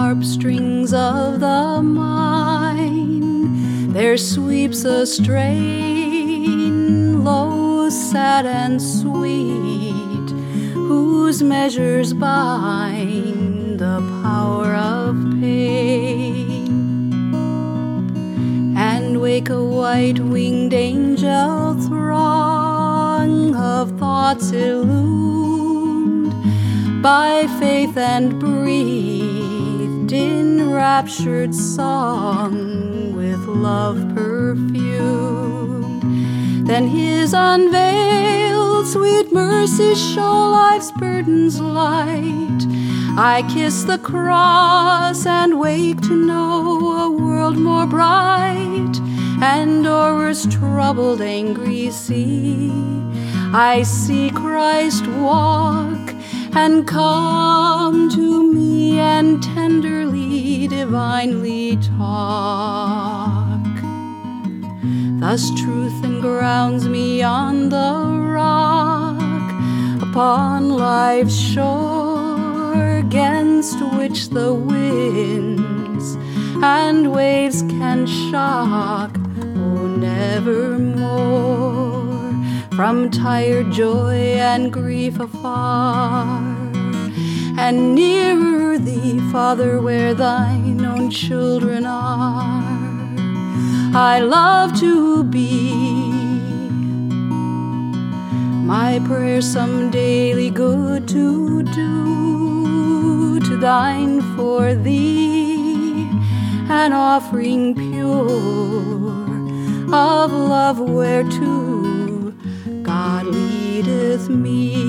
harp strings of the mind, there sweeps a strain, low, sad, and sweet, whose measures bind the power of pain, and wake a white-winged angel throng of thoughts illumined by faith and breathed in raptured song with love perfumed. Then his unveiled sweet mercies show life's burdens light. I kiss the cross and wake to know a world more bright, and o'er its troubled angry sea I see Christ walk and come to me and tenderly, divinely talk. Thus truth engrounds me on the rock, upon life's shore, against which the winds and waves can shock. Oh, nevermore from tired joy and grief afar, and nearer thee, Father, where thine own children are, I love to be. My prayer some daily good to do, to thine for thee, an offering pure of love whereto God leadeth me.